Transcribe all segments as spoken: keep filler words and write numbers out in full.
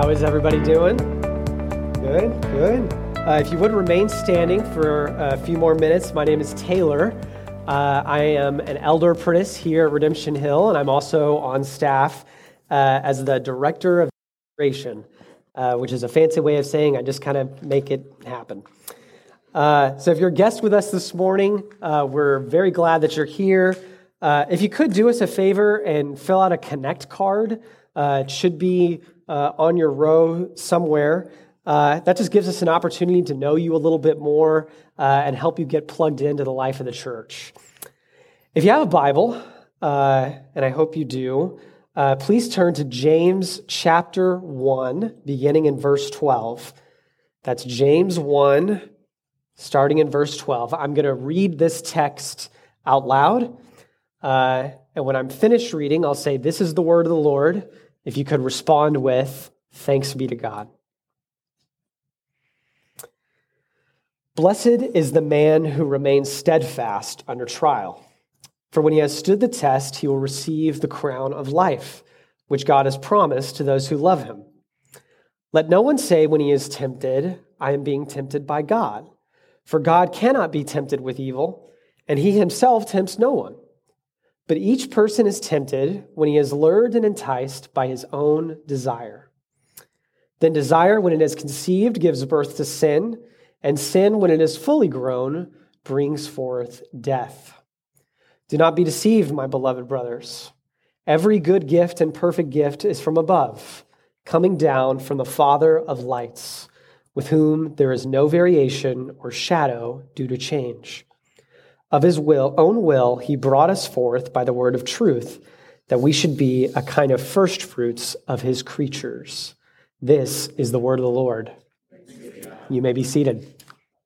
How is everybody doing? Good, good. Uh, if you would remain standing for a few more minutes, my name is Taylor. Uh, I am an elder apprentice here at Redemption Hill, and I'm also on staff uh, as the director of administration, uh, which is a fancy way of saying I just kind of make it happen. Uh, so if you're a guest with us this morning, uh, we're very glad that you're here. Uh, if you could do us a favor and fill out a Connect card, uh, it should be uh, on your row somewhere. Uh, that just gives us an opportunity to know you a little bit more uh, and help you get plugged into the life of the church. If you have a Bible, uh, and I hope you do, uh, please turn to James chapter one, beginning in verse twelve. That's James one, starting in verse twelve. I'm going to read this text out loud, uh, and when I'm finished reading, I'll say, "This is the word of the Lord." If you could respond with, "Thanks be to God." Blessed is the man who remains steadfast under trial. For when he has stood the test, he will receive the crown of life, which God has promised to those who love him. Let no one say when he is tempted, "I am being tempted by God." For God cannot be tempted with evil, and he himself tempts no one. But each person is tempted when he is lured and enticed by his own desire. Then desire, when it is conceived, gives birth to sin, and sin, when it is fully grown, brings forth death. Do not be deceived, my beloved brothers. Every good gift and perfect gift is from above, coming down from the Father of lights, with whom there is no variation or shadow due to change. Of his will, own will, he brought us forth by the word of truth, that we should be a kind of first fruits of his creatures. This is the word of the Lord. You may be seated.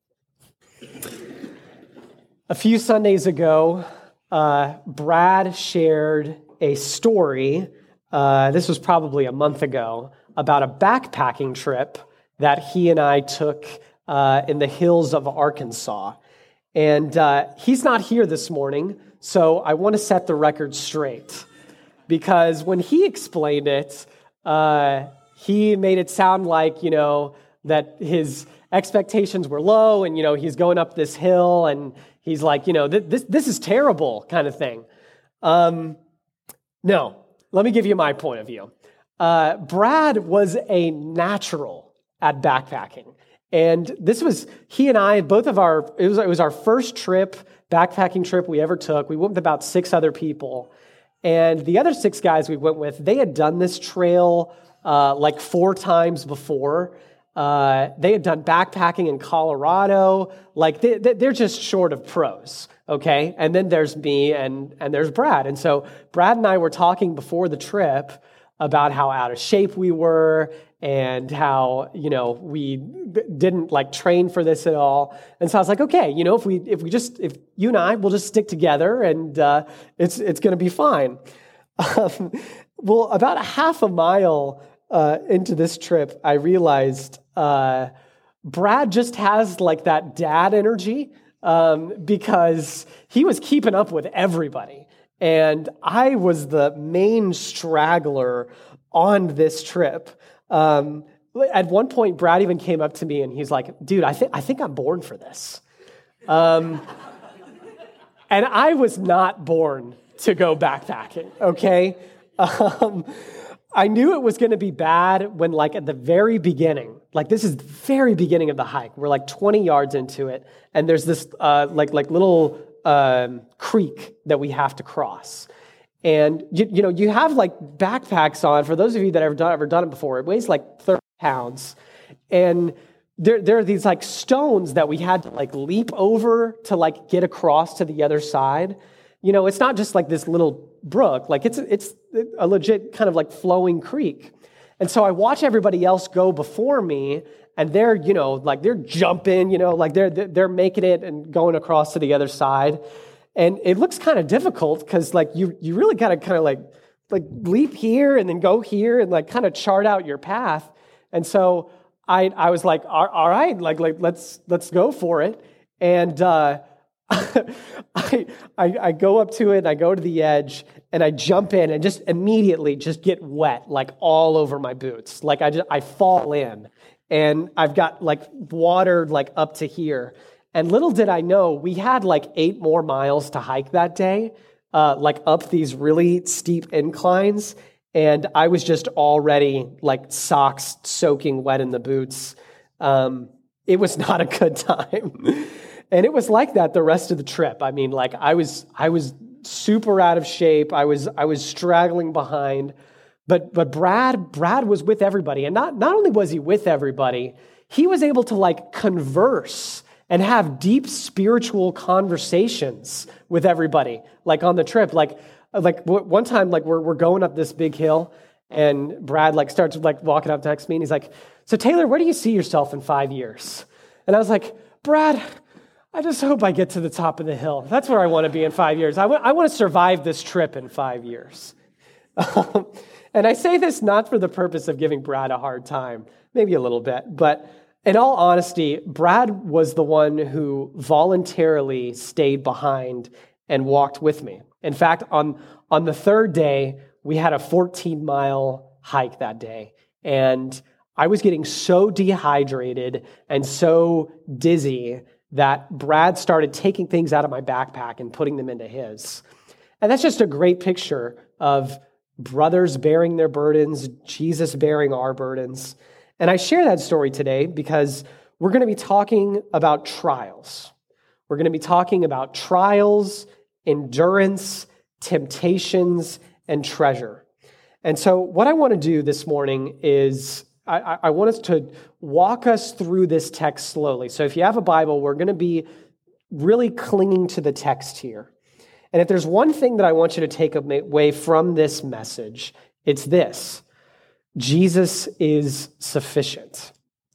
A few Sundays ago, uh, Brad shared a story, uh, this was probably a month ago, about a backpacking trip that he and I took uh, in the hills of Arkansas. And uh, he's not here this morning, so I want to set the record straight. Because when he explained it, uh, he made it sound like, you know, that his expectations were low and, you know, he's going up this hill and he's like, you know, th- this this is terrible kind of thing. Um, no, let me give you my point of view. Uh, Brad was a natural at backpacking. And this was, he and I, both of our, it was, it was our first trip, backpacking trip we ever took. We went with about six other people. And the other six guys we went with, they had done this trail uh, like four times before. Uh, they had done backpacking in Colorado. Like, they, they're just short of pros, okay? And then there's me and, and there's Brad. And so Brad and I were talking before the trip about how out of shape we were and how, you know, we didn't like train for this at all. And so I was like, okay, you know, if we if we just, if you and I will just stick together and uh, it's it's going to be fine. Um, well, about a half a mile uh, into this trip, I realized uh, Brad just has like that dad energy um, because he was keeping up with everybody. And I was the main straggler on this trip. Um, at one point, Brad even came up to me and he's like, "Dude, I think I think I'm born for this." Um, and I was not born to go backpacking, okay? Um, I knew it was going to be bad when, like, at the very beginning, like this is the very beginning of the hike. We're like twenty yards into it, and there's this uh, like like little um, creek that we have to cross. And, you, you know, you have, like, backpacks on. For those of you that have ever done, ever done it before, it weighs, like, thirty pounds. And there, there are these, like, stones that we had to, like, leap over to, like, get across to the other side. You know, it's not just, like, this little brook. Like, it's, it's a legit kind of, like, flowing creek. And so I watch everybody else go before me, and they're, you know, like, they're jumping, you know, like, they're they're making it and going across to the other side. And it looks kind of difficult because, like, you you really got to kind of, like, like leap here and then go here and, like, kind of chart out your path. And so I I was like, all, all right, like, like let's let's go for it. And uh, I, I I go up to it, and I go to the edge, and I jump in, and just immediately just get wet, like all over my boots. Like I just I fall in, and I've got like water like up to here. And little did I know, we had like eight more miles to hike that day, uh, like up these really steep inclines. And I was just already like socks soaking wet in the boots. Um, it was not a good time. And it was like that the rest of the trip. I mean, like I was, I was super out of shape. I was, I was straggling behind. But, but Brad, Brad was with everybody, and not, not only was he with everybody, he was able to like converse and have deep spiritual conversations with everybody, like on the trip. Like, like one time, like we're we're going up this big hill, and Brad like starts like walking up next to me, and he's like, "So Taylor, where do you see yourself in five years?" And I was like, "Brad, I just hope I get to the top of the hill. That's where I want to be in five years. I want, I want to survive this trip in five years. Um, and I say this not for the purpose of giving Brad a hard time, maybe a little bit, but in all honesty, Brad was the one who voluntarily stayed behind and walked with me. In fact, on, on the third day, we had a fourteen-mile hike that day, and I was getting so dehydrated and so dizzy that Brad started taking things out of my backpack and putting them into his. And that's just a great picture of brothers bearing their burdens, Jesus bearing our burdens. And I share that story today because we're going to be talking about trials. We're going to be talking about trials, endurance, temptations, and treasure. And so what I want to do this morning is I, I want us to walk us through this text slowly. So if you have a Bible, we're going to be really clinging to the text here. And if there's one thing that I want you to take away from this message, it's this: Jesus is sufficient.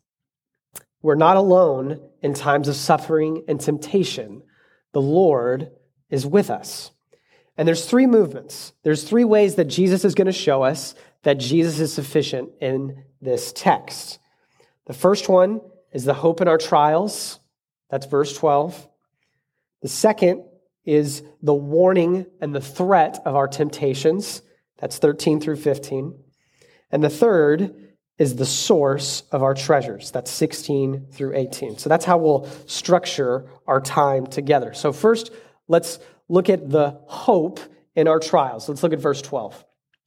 We're not alone in times of suffering and temptation. The Lord is with us. And there's three movements. There's three ways that Jesus is going to show us that Jesus is sufficient in this text. The first one is the hope in our trials. That's verse twelve. The second is the warning and the threat of our temptations. That's thirteen through fifteen. And the third is the source of our treasures. That's sixteen through eighteen. So that's how we'll structure our time together. So first, let's look at the hope in our trials. Let's look at verse twelve.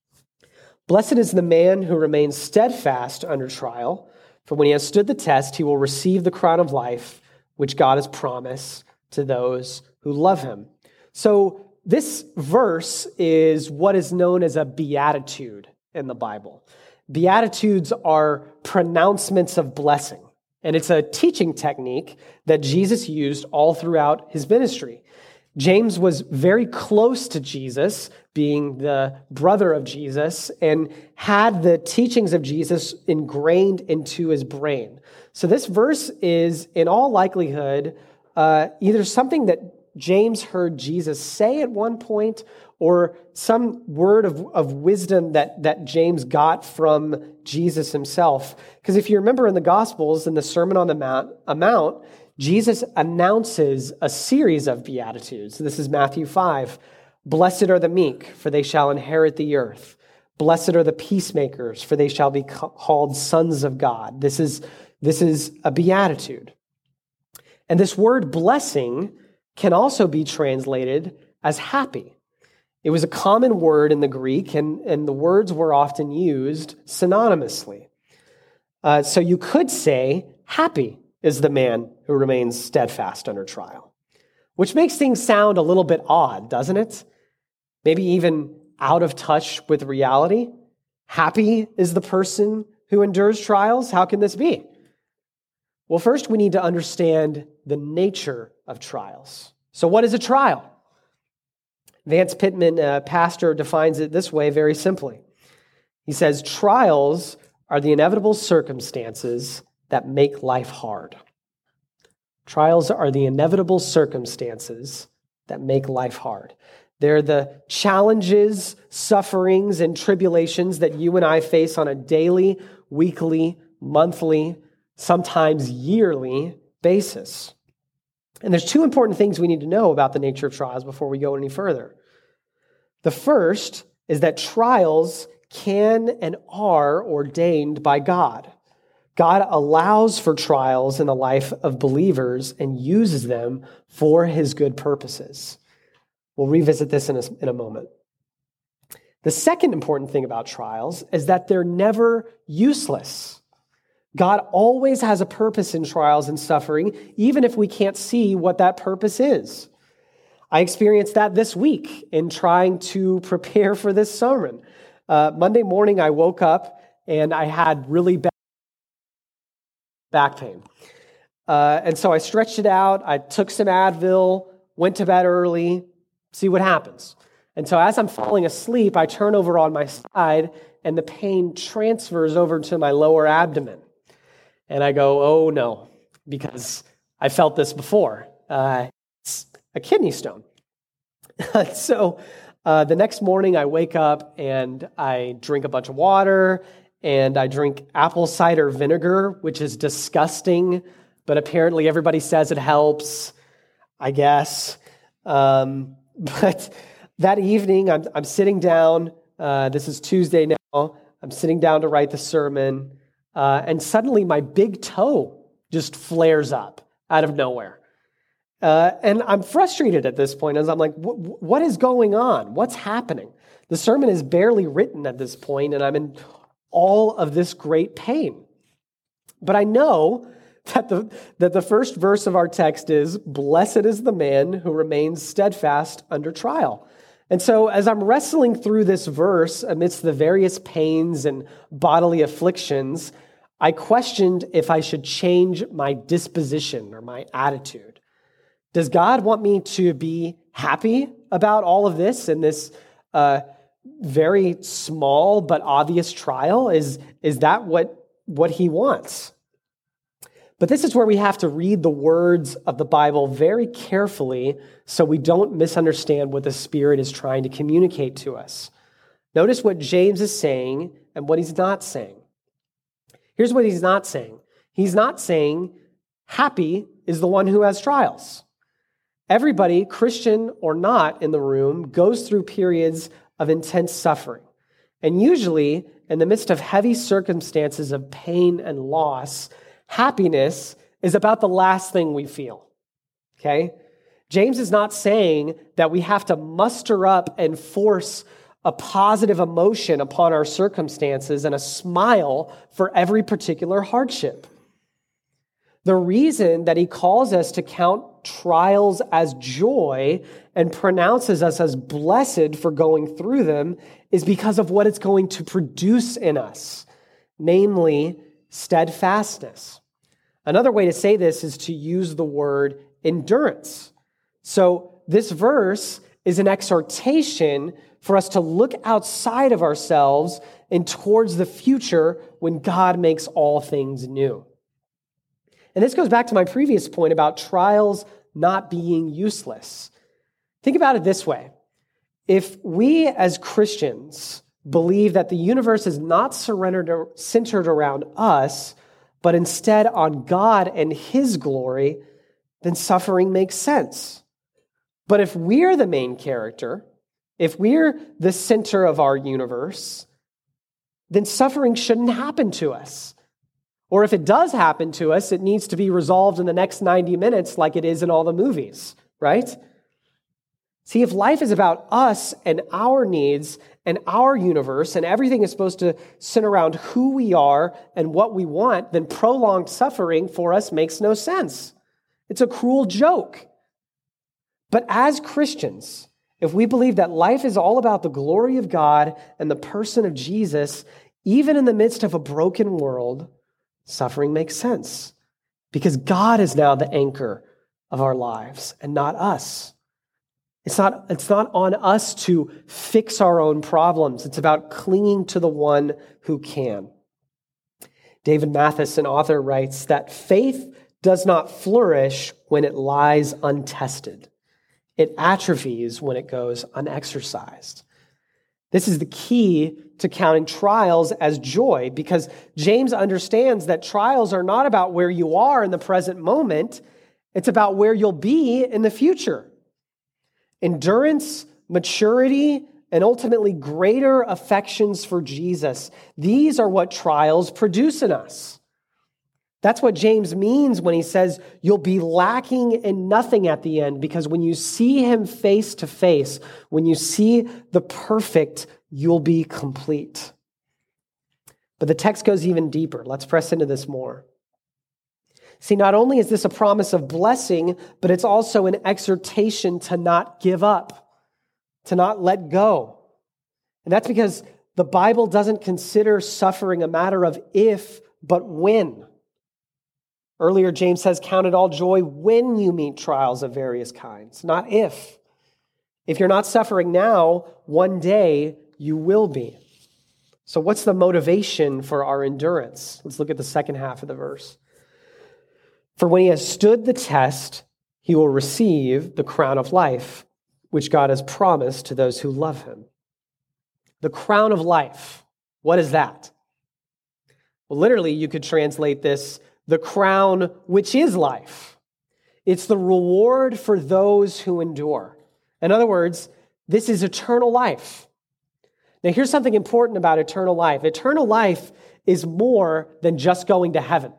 Blessed is the man who remains steadfast under trial, for when he has stood the test, he will receive the crown of life, which God has promised to those who love him. So this verse is what is known as a beatitude in the Bible. Beatitudes are pronouncements of blessing, and it's a teaching technique that Jesus used all throughout his ministry. James was very close to Jesus, being the brother of Jesus, and had the teachings of Jesus ingrained into his brain. So this verse is, in all likelihood, uh, either something that James heard Jesus say at one point, or some word of, of wisdom that, that James got from Jesus himself. Because if you remember in the Gospels, in the Sermon on the Mount, Mount Jesus announces a series of Beatitudes. This is Matthew five. Blessed are the meek, for they shall inherit the earth. Blessed are the peacemakers, for they shall be called sons of God. This is, this is a beatitude. And this word blessing can also be translated as happy. It was a common word in the Greek, and, and the words were often used synonymously. Uh, so you could say, happy is the man who remains steadfast under trial, which makes things sound a little bit odd, doesn't it? Maybe even out of touch with reality. Happy is the person who endures trials. How can this be? Well, first we need to understand the nature of trials. So what is a trial? Vance Pittman, a pastor, defines it this way very simply. He says, trials are the inevitable circumstances that make life hard. Trials are the inevitable circumstances that make life hard. They're the challenges, sufferings, and tribulations that you and I face on a daily, weekly, monthly, sometimes yearly basis. And there's two important things we need to know about the nature of trials before we go any further. The first is that trials can and are ordained by God. God allows for trials in the life of believers and uses them for his good purposes. We'll revisit this in a, in a moment. The second important thing about trials is that they're never useless. God always has a purpose in trials and suffering, even if we can't see what that purpose is. I experienced that this week in trying to prepare for this sermon. Uh, Monday morning, I woke up and I had really bad back pain. Uh, and so I stretched it out. I took some Advil, went to bed early, see what happens. And so as I'm falling asleep, I turn over on my side and the pain transfers over to my lower abdomen. And I go, oh no, because I felt this before. Uh, it's a kidney stone. so uh, the next morning I wake up and I drink a bunch of water and I drink apple cider vinegar, which is disgusting, but apparently everybody says it helps, I guess. Um, but that evening I'm, I'm sitting down, uh, this is Tuesday now, I'm sitting down to write the sermon, uh, and suddenly my big toe just flares up out of nowhere. Uh, and I'm frustrated at this point as I'm like, what is going on? What's happening? The sermon is barely written at this point, and I'm in all of this great pain. But I know that the, that the first verse of our text is, blessed is the man who remains steadfast under trial. And so as I'm wrestling through this verse amidst the various pains and bodily afflictions, I questioned if I should change my disposition or my attitude. Does God want me to be happy about all of this and this uh, very small but obvious trial? Is, is that what, what he wants? But this is where we have to read the words of the Bible very carefully so we don't misunderstand what the Spirit is trying to communicate to us. Notice what James is saying and what he's not saying. Here's what he's not saying. He's not saying happy is the one who has trials. Everybody, Christian or not in the room, goes through periods of intense suffering. And usually, in the midst of heavy circumstances of pain and loss, happiness is about the last thing we feel, okay? James is not saying that we have to muster up and force a positive emotion upon our circumstances and a smile for every particular hardship. The reason that he calls us to count trials as joy and pronounces us as blessed for going through them is because of what it's going to produce in us, namely steadfastness. Another way to say this is to use the word endurance. So this verse is an exhortation for us to look outside of ourselves and towards the future when God makes all things new. And this goes back to my previous point about trials not being useless. Think about it this way. If we as Christians believe that the universe is not surrendered or centered around us, but instead on God and his glory, then suffering makes sense. But if we're the main character, if we're the center of our universe, then suffering shouldn't happen to us. Or if it does happen to us, it needs to be resolved in the next ninety minutes like it is in all the movies, right? See, if life is about us and our needs and our universe, and everything is supposed to center around who we are and what we want, then prolonged suffering for us makes no sense. It's a cruel joke. But as Christians, if we believe that life is all about the glory of God and the person of Jesus, even in the midst of a broken world, suffering makes sense because God is now the anchor of our lives and not us. It's not, it's not on us to fix our own problems. It's about clinging to the one who can. David Mathis, an author, writes that faith does not flourish when it lies untested. It atrophies when it goes unexercised. This is the key to counting trials as joy because James understands that trials are not about where you are in the present moment. It's about where you'll be in the future. Endurance, maturity, and ultimately greater affections for Jesus. These are what trials produce in us. That's what James means when he says you'll be lacking in nothing at the end, because when you see him face to face, when you see the perfect, you'll be complete. But the text goes even deeper. Let's press into this more. See, not only is this a promise of blessing, but it's also an exhortation to not give up, to not let go. And that's because the Bible doesn't consider suffering a matter of if, but when. Earlier, James says, count it all joy when you meet trials of various kinds, not if. If you're not suffering now, one day you will be. So what's the motivation for our endurance? Let's look at the second half of the verse. For when he has stood the test, he will receive the crown of life, which God has promised to those who love him. The crown of life. What is that? Well, literally, you could translate this, the crown which is life. It's the reward for those who endure. In other words, this is eternal life. Now, here's something important about eternal life. Eternal life is more than just going to heaven.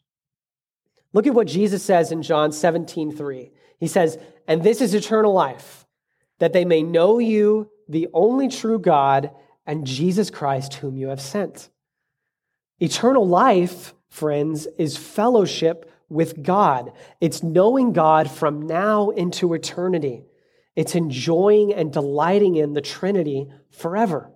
Look at what Jesus says in John seventeen three. He says, and this is eternal life, that they may know you, the only true God, and Jesus Christ, whom you have sent. Eternal life, friends, is fellowship with God. It's knowing God from now into eternity. It's enjoying and delighting in the Trinity forever.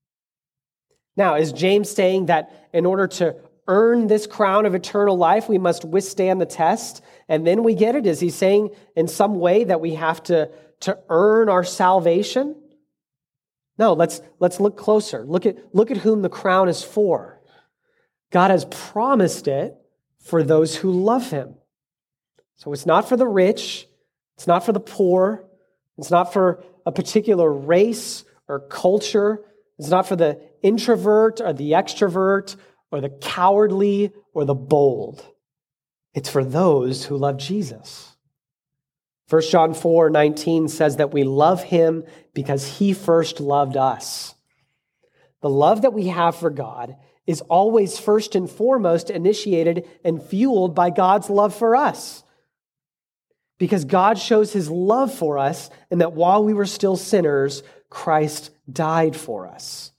Now, is James saying that in order to earn this crown of eternal life, we must withstand the test, and then we get it? Is he saying in some way that we have to, to earn our salvation? No, let's, let's look closer. Look at, look at whom the crown is for. God has promised it for those who love him. So it's not for the rich, it's not for the poor, it's not for a particular race or culture, it's not for the introvert or the extrovert, or the cowardly, or the bold. It's for those who love Jesus. First John four nineteen says that we love him because he first loved us. The love that we have for God is always first and foremost initiated and fueled by God's love for us. Because God shows his love for us, and that while we were still sinners, Christ died for us.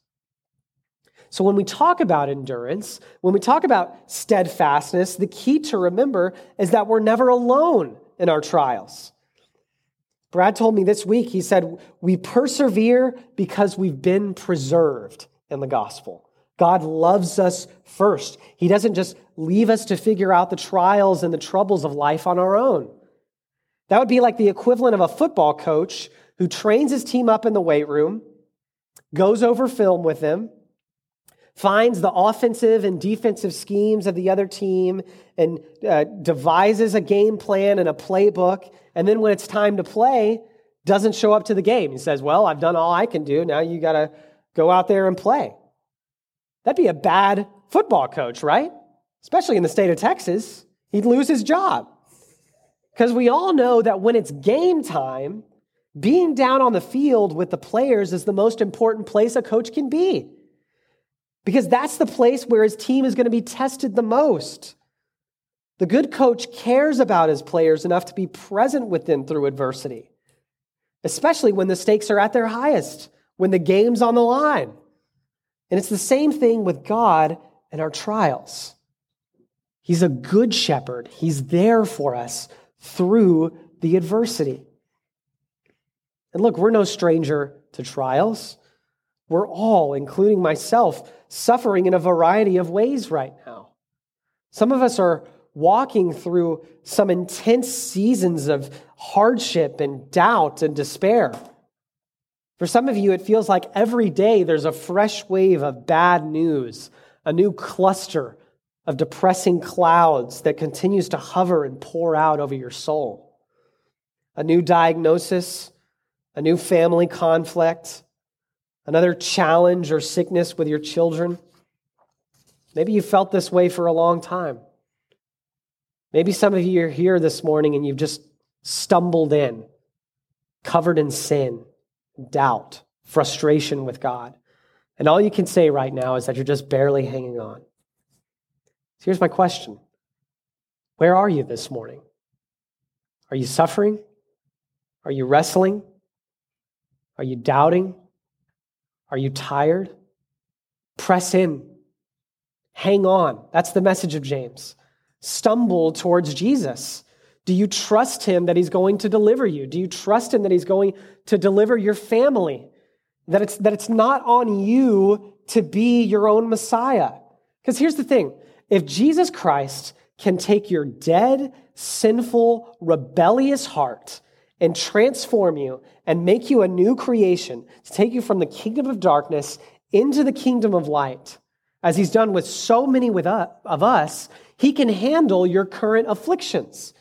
So when we talk about endurance, when we talk about steadfastness, the key to remember is that we're never alone in our trials. Brad told me this week, he said, we persevere because we've been preserved in the gospel. God loves us first. He doesn't just leave us to figure out the trials and the troubles of life on our own. That would be like the equivalent of a football coach who trains his team up in the weight room, goes over film with them, finds the offensive and defensive schemes of the other team, and uh, devises a game plan and a playbook, and then when it's time to play, doesn't show up to the game. He says, well, I've done all I can do. Now you got to go out there and play. That'd be a bad football coach, right? Especially in the state of Texas. He'd lose his job. Because we all know that when it's game time, being down on the field with the players is the most important place a coach can be. Because that's the place where his team is going to be tested the most. The good coach cares about his players enough to be present with them through adversity, especially when the stakes are at their highest, when the game's on the line. And it's the same thing with God and our trials. He's a good shepherd. He's there for us through the adversity. And look, we're no stranger to trials. We're all, including myself, suffering in a variety of ways right now. Some of us are walking through some intense seasons of hardship and doubt and despair. For some of you, it feels like every day there's a fresh wave of bad news, a new cluster of depressing clouds that continues to hover and pour out over your soul. A new diagnosis, a new family conflict, another challenge or sickness with your children. Maybe you felt this way for a long time. Maybe some of you are here this morning and you've just stumbled in, covered in sin, doubt, frustration with God. And all you can say right now is that you're just barely hanging on. So here's my question. Where are you this morning? Are you suffering? Are you wrestling? Are you doubting? Are you tired? Press in. Hang on. That's the message of James. Stumble towards Jesus. Do you trust him that he's going to deliver you? Do you trust him that he's going to deliver your family? That it's, that it's not on you to be your own Messiah. Because here's the thing. If Jesus Christ can take your dead, sinful, rebellious heart and transform you and make you a new creation, to take you from the kingdom of darkness into the kingdom of light, as he's done with so many with us, of us, he can handle your current afflictions.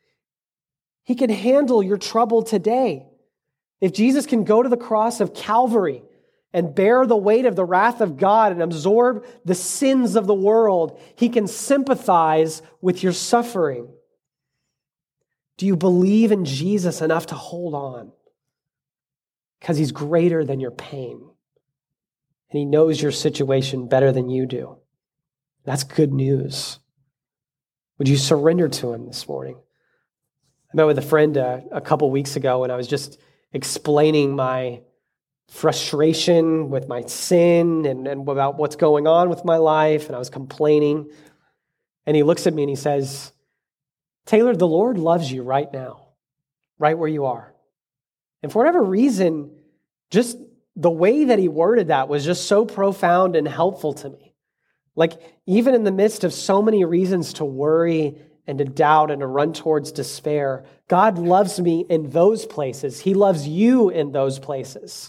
He can handle your trouble today. If Jesus can go to the cross of Calvary and bear the weight of the wrath of God and absorb the sins of the world, he can sympathize with your suffering. Do you believe in Jesus enough to hold on? Because he's greater than your pain. And he knows your situation better than you do. That's good news. Would you surrender to him this morning? I met with a friend uh, a couple weeks ago, and I was just explaining my frustration with my sin and, and about what's going on with my life, and I was complaining. And he looks at me and he says, Taylor, the Lord loves you right now, right where you are. And for whatever reason, just the way that he worded that was just so profound and helpful to me. Like, even in the midst of so many reasons to worry and to doubt and to run towards despair, God loves me in those places. He loves you in those places.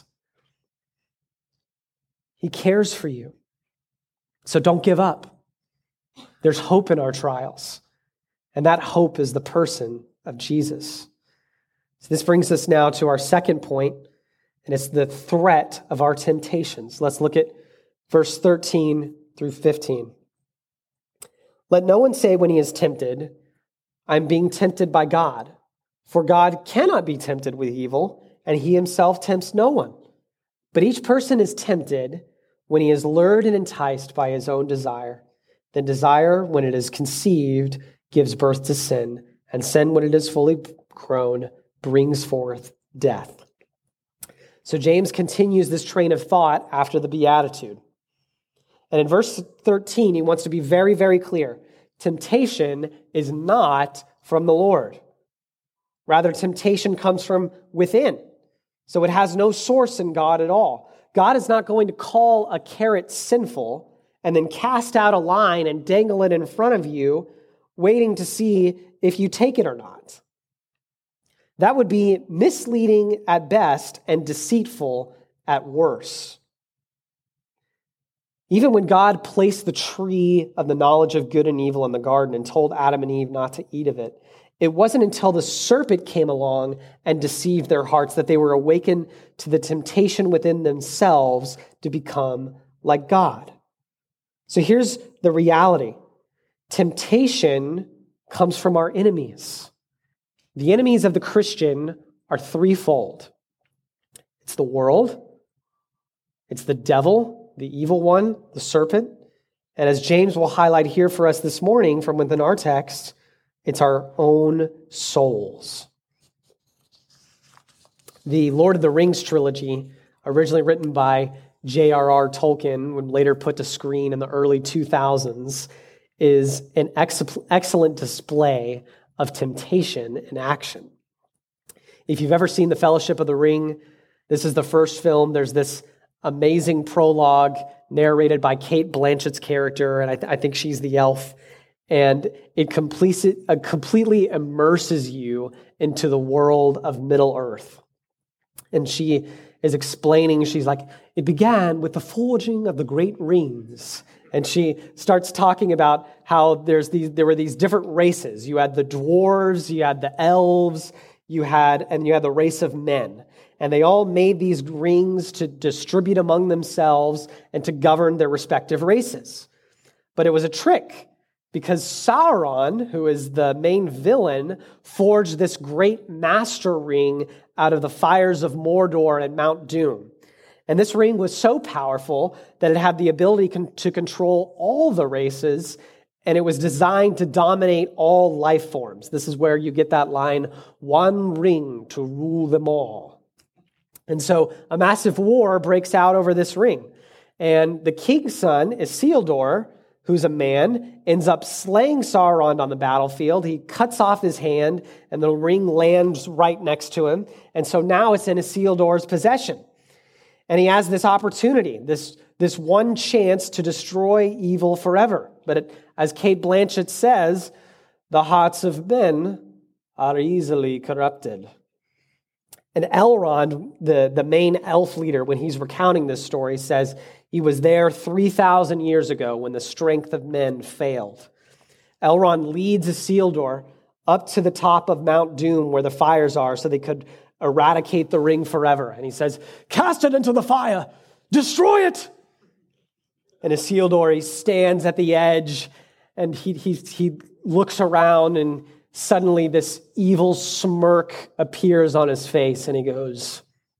He cares for you. So don't give up. There's hope in our trials. And that hope is the person of Jesus. So this brings us now to our second point, and it's the threat of our temptations. Let's look at verse thirteen through fifteen. Let no one say when he is tempted, I'm being tempted by God. For God cannot be tempted with evil, and he himself tempts no one. But each person is tempted when he is lured and enticed by his own desire. Then desire, when it is conceived, gives birth to sin, and sin, when it is fully grown, brings forth death. So James continues this train of thought after the beatitude. And in verse thirteen, he wants to be very, very clear. Temptation is not from the Lord. Rather, temptation comes from within. So it has no source in God at all. God is not going to call a carrot sinful and then cast out a line and dangle it in front of you, waiting to see if you take it or not. That would be misleading at best and deceitful at worst. Even when God placed the tree of the knowledge of good and evil in the garden and told Adam and Eve not to eat of it, it wasn't until the serpent came along and deceived their hearts that they were awakened to the temptation within themselves to become like God. So here's the reality. Temptation comes from our enemies. The enemies of the Christian are threefold. It's the world, it's the devil, the evil one, the serpent, and as James will highlight here for us this morning from within our text, it's our own souls. The Lord of the Rings trilogy, originally written by J R R Tolkien, and later put to screen in the early two thousands, is an ex- excellent display of temptation in action. If you've ever seen The Fellowship of the Ring, this is the first film. There's this amazing prologue narrated by Cate Blanchett's character, and I, th- I think she's the elf. And it completes it, uh, completely immerses you into the world of Middle-earth. And she is explaining, she's like, it began with the forging of the great rings. And she starts talking about how there's these, there were these different races. You had the dwarves, you had the elves, you had, and you had the race of men. And they all made these rings to distribute among themselves and to govern their respective races. But it was a trick, because Sauron, who is the main villain, forged this great master ring out of the fires of Mordor and Mount Doom. And this ring was so powerful that it had the ability con- to control all the races, and it was designed to dominate all life forms. This is where you get that line, one ring to rule them all. And so a massive war breaks out over this ring. And the king's son, Isildur, who's a man, ends up slaying Sauron on the battlefield. He cuts off his hand, and the ring lands right next to him. And so now it's in Isildur's possession. And he has this opportunity, this, this one chance to destroy evil forever. But it, as Cate Blanchett says, the hearts of men are easily corrupted. And Elrond, the, the main elf leader, when he's recounting this story, says he was there three thousand years ago when the strength of men failed. Elrond leads Isildur up to the top of Mount Doom where the fires are so they could eradicate the ring forever. And he says, cast it into the fire, destroy it. And Isildur, he stands at the edge and he, he, he looks around, and suddenly this evil smirk appears on his face and he goes,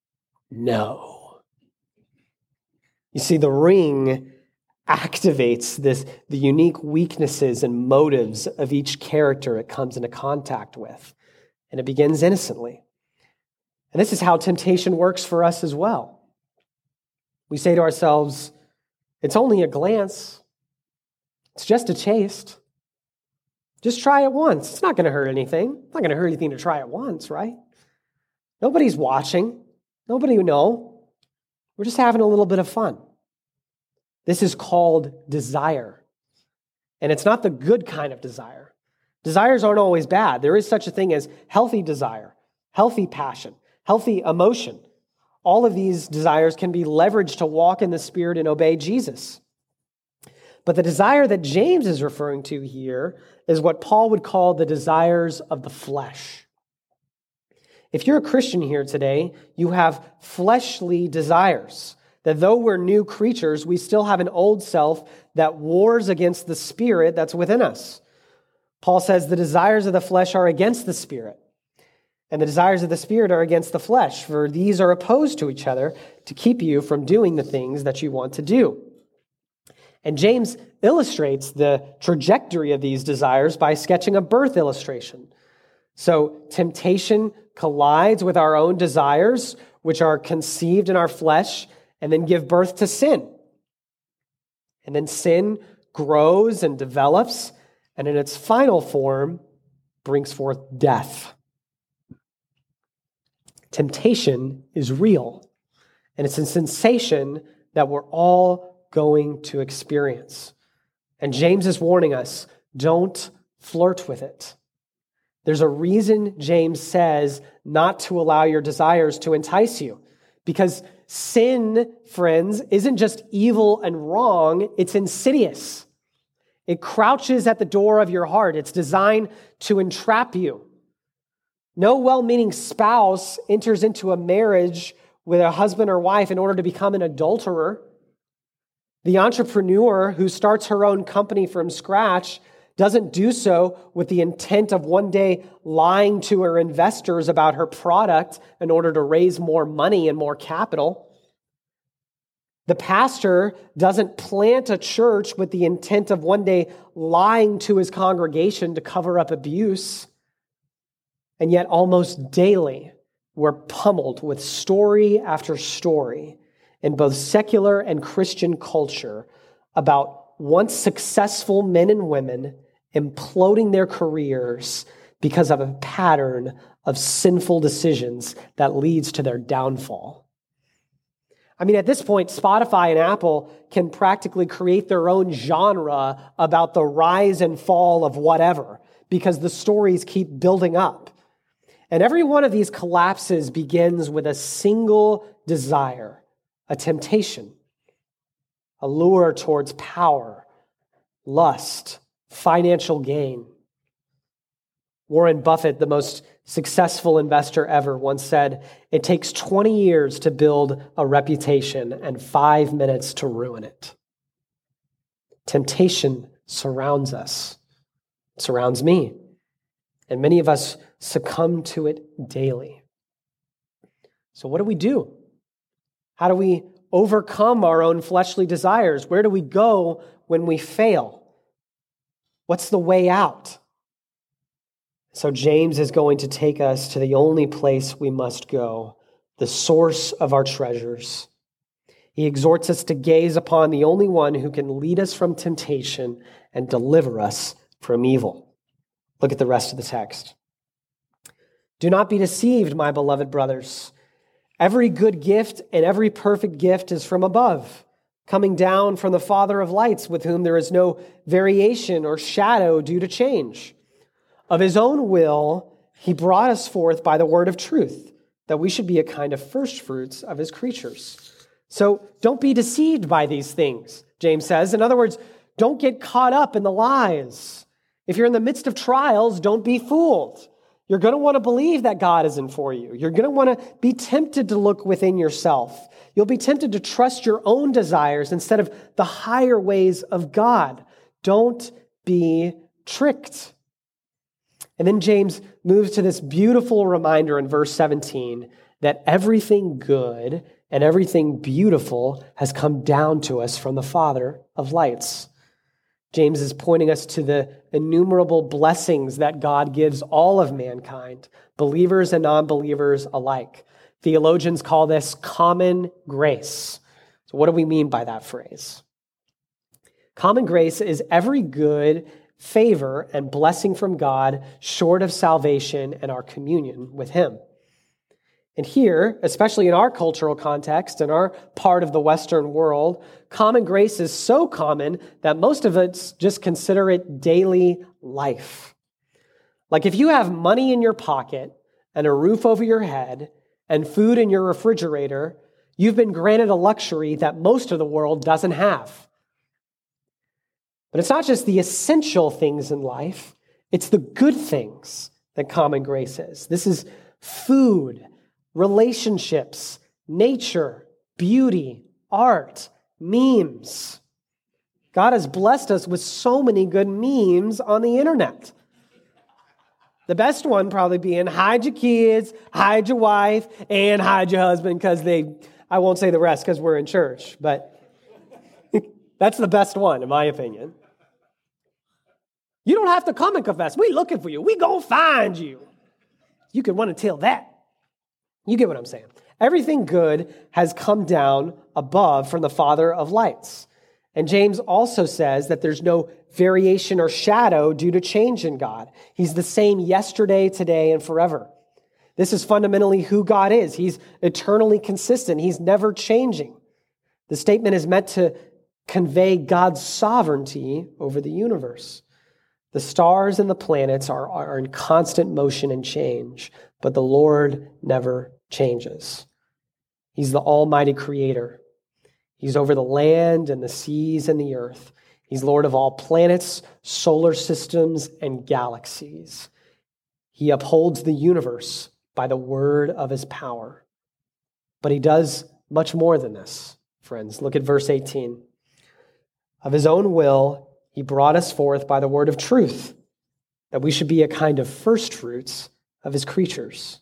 no. You see, the ring activates this, the unique weaknesses and motives of each character it comes into contact with. And it begins innocently. And this is how temptation works for us as well. We say to ourselves, it's only a glance. It's just a taste. Just try it once. It's not going to hurt anything. It's not going to hurt anything to try it once, right? Nobody's watching. Nobody will know. We're just having a little bit of fun. This is called desire. And it's not the good kind of desire. Desires aren't always bad. There is such a thing as healthy desire, healthy passion, healthy emotion. All of these desires can be leveraged to walk in the Spirit and obey Jesus. But the desire that James is referring to here is what Paul would call the desires of the flesh. If you're a Christian here today, you have fleshly desires, that though we're new creatures, we still have an old self that wars against the Spirit that's within us. Paul says the desires of the flesh are against the Spirit, and the desires of the Spirit are against the flesh, for these are opposed to each other to keep you from doing the things that you want to do. And James illustrates the trajectory of these desires by sketching a birth illustration. So temptation collides with our own desires, which are conceived in our flesh, and then give birth to sin. And then sin grows and develops, and in its final form, brings forth death. Temptation is real, and it's a sensation that we're all going to experience. And James is warning us, don't flirt with it. There's a reason James says not to allow your desires to entice you. Because sin, friends, isn't just evil and wrong, it's insidious. It crouches at the door of your heart. It's designed to entrap you. No well-meaning spouse enters into a marriage with a husband or wife in order to become an adulterer. The entrepreneur who starts her own company from scratch doesn't do so with the intent of one day lying to her investors about her product in order to raise more money and more capital. The pastor doesn't plant a church with the intent of one day lying to his congregation to cover up abuse. And yet almost daily, we're pummeled with story after story in both secular and Christian culture about once successful men and women imploding their careers because of a pattern of sinful decisions that leads to their downfall. I mean, at this point, Spotify and Apple can practically create their own genre about the rise and fall of whatever because the stories keep building up. And every one of these collapses begins with a single desire, a temptation, a lure towards power, lust, financial gain. Warren Buffett, the most successful investor ever, once said, "It takes twenty years to build a reputation and five minutes to ruin it." Temptation surrounds us. It surrounds me. And many of us succumb to it daily. So what do we do? How do we overcome our own fleshly desires? Where do we go when we fail? What's the way out? So James is going to take us to the only place we must go, the source of our treasures. He exhorts us to gaze upon the only one who can lead us from temptation and deliver us from evil. Look at the rest of the text. Do not be deceived, my beloved brothers. Every good gift and every perfect gift is from above, coming down from the Father of lights, with whom there is no variation or shadow due to change. Of his own will, he brought us forth by the word of truth, that we should be a kind of first fruits of his creatures. So don't be deceived by these things, James says. In other words, don't get caught up in the lies. If you're in the midst of trials, don't be fooled. You're going to want to believe that God isn't for you. You're going to want to be tempted to look within yourself. You'll be tempted to trust your own desires instead of the higher ways of God. Don't be tricked. And then James moves to this beautiful reminder in verse seventeen that everything good and everything beautiful has come down to us from the Father of lights. James is pointing us to the innumerable blessings that God gives all of mankind, believers and non-believers alike. Theologians call this common grace. So what do we mean by that phrase? Common grace is every good favor and blessing from God short of salvation and our communion with him. And here, especially in our cultural context, in our part of the Western world, common grace is so common that most of us just consider it daily life. Like if you have money in your pocket and a roof over your head and food in your refrigerator, you've been granted a luxury that most of the world doesn't have. But it's not just the essential things in life, it's the good things that common grace is. This is food, relationships, nature, beauty, art, memes. God has blessed us with so many good memes on the internet. The best one probably being hide your kids, hide your wife, and hide your husband because they, I won't say the rest because we're in church, but that's the best one in my opinion. You don't have to come and confess. We looking for you. We gonna find you. You can want to tell that. You get what I'm saying. Everything good has come down above from the Father of lights. And James also says that there's no variation or shadow due to change in God. He's the same yesterday, today, and forever. This is fundamentally who God is. He's eternally consistent. He's never changing. The statement is meant to convey God's sovereignty over the universe. The stars and the planets are, are in constant motion and change, but the Lord never changes. He's the almighty creator. He's over the land and the seas and the earth. He's Lord of all planets, solar systems, and galaxies. He upholds the universe by the word of his power. But he does much more than this, friends. Look at verse eighteen. Of his own will, he brought us forth by the word of truth, that we should be a kind of first fruits of his creatures.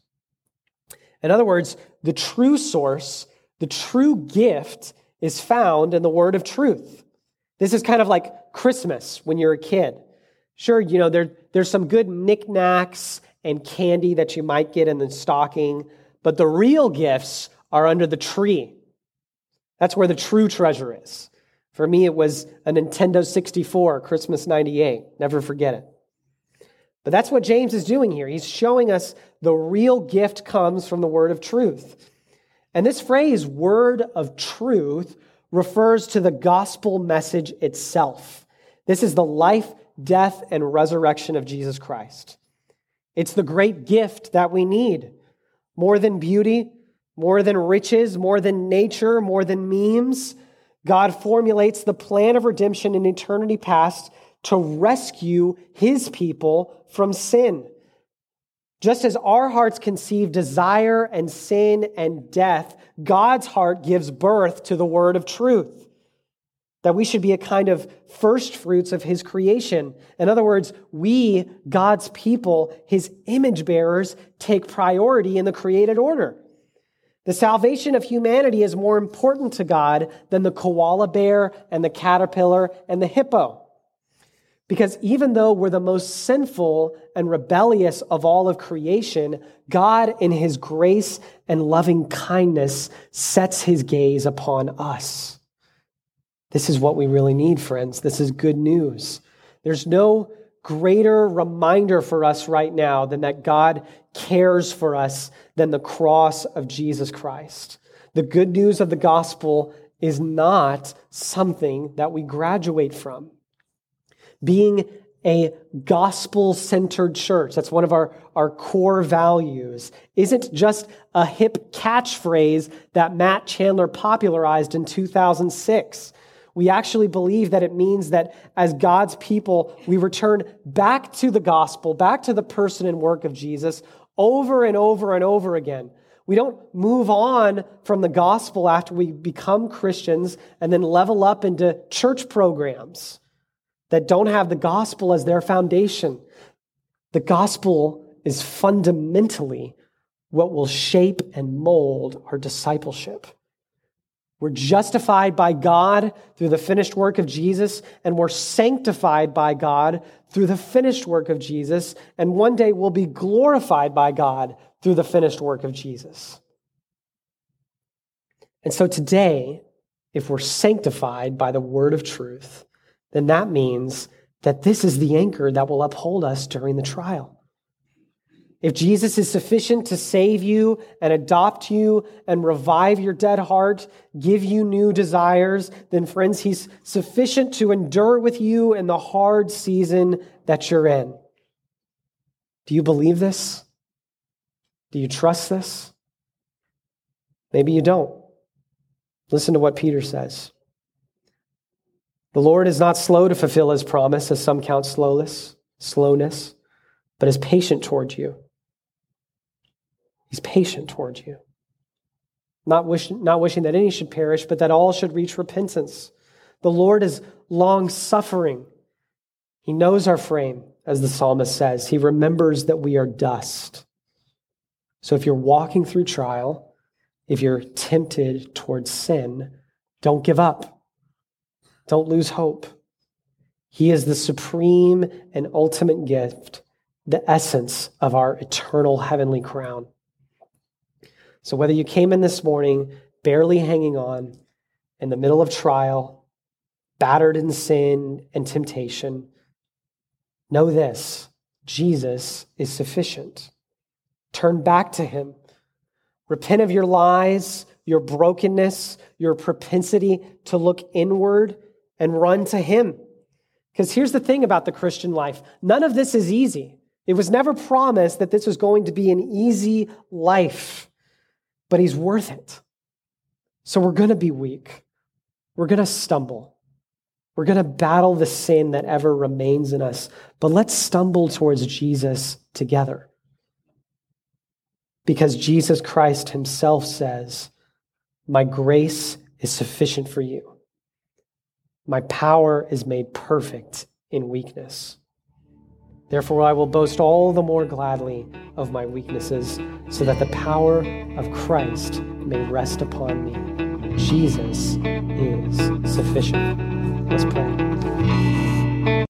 In other words, the true source, the true gift is found in the word of truth. This is kind of like Christmas when you're a kid. Sure, you know, there, there's some good knickknacks and candy that you might get in the stocking, but the real gifts are under the tree. That's where the true treasure is. For me, it was a Nintendo sixty-four, Christmas ninety-eight. Never forget it. But that's what James is doing here. He's showing us the real gift comes from the word of truth. And this phrase, word of truth, refers to the gospel message itself. This is the life, death, and resurrection of Jesus Christ. It's the great gift that we need. More than beauty, more than riches, more than nature, more than memes, God formulates the plan of redemption in eternity past to rescue his people from sin. Just as our hearts conceive desire and sin and death, God's heart gives birth to the word of truth. that we should be a kind of first fruits of his creation. In other words, we, God's people, his image bearers, take priority in the created order. The salvation of humanity is more important to God than the koala bear and the caterpillar and the hippo. Because even though we're the most sinful and rebellious of all of creation, God in his grace and loving kindness sets his gaze upon us. This is what we really need, friends. This is good news. There's no greater reminder for us right now than that God cares for us than the cross of Jesus Christ. The good news of the gospel is not something that we graduate from. Being a gospel-centered church, that's one of our, our core values, isn't just a hip catchphrase that Matt Chandler popularized in two thousand six. We actually believe that it means that as God's people, we return back to the gospel, back to the person and work of Jesus over and over and over again. We don't move on from the gospel after we become Christians and then level up into church programs that don't have the gospel as their foundation. The gospel is fundamentally what will shape and mold our discipleship. We're justified by God through the finished work of Jesus, and we're sanctified by God through the finished work of Jesus, and one day we'll be glorified by God through the finished work of Jesus. And so today, if we're sanctified by the word of truth, then that means that this is the anchor that will uphold us during the trial. If Jesus is sufficient to save you and adopt you and revive your dead heart, give you new desires, then friends, he's sufficient to endure with you in the hard season that you're in. Do you believe this? Do you trust this? Maybe you don't. Listen to what Peter says. The Lord is not slow to fulfill his promise, as some count slowness, slowness, but is patient towards you. He's patient towards you. Not wishing, not wishing that any should perish, but that all should reach repentance. The Lord is long-suffering. He knows our frame, as the psalmist says. He remembers that we are dust. So if you're walking through trial, if you're tempted towards sin, don't give up. Don't lose hope. He is the supreme and ultimate gift, the essence of our eternal heavenly crown. So whether you came in this morning barely hanging on, in the middle of trial, battered in sin and temptation, know this: Jesus is sufficient. Turn back to him. Repent of your lies, your brokenness, your propensity to look inward, and run to him. Because here's the thing about the Christian life. None of this is easy. It was never promised that this was going to be an easy life, but he's worth it. So we're going to be weak. We're going to stumble. We're going to battle the sin that ever remains in us, but let's stumble towards Jesus together. Because Jesus Christ himself says, "My grace is sufficient for you. My power is made perfect in weakness. Therefore, I will boast all the more gladly of my weaknesses, so that the power of Christ may rest upon me." Jesus is sufficient. Let's pray.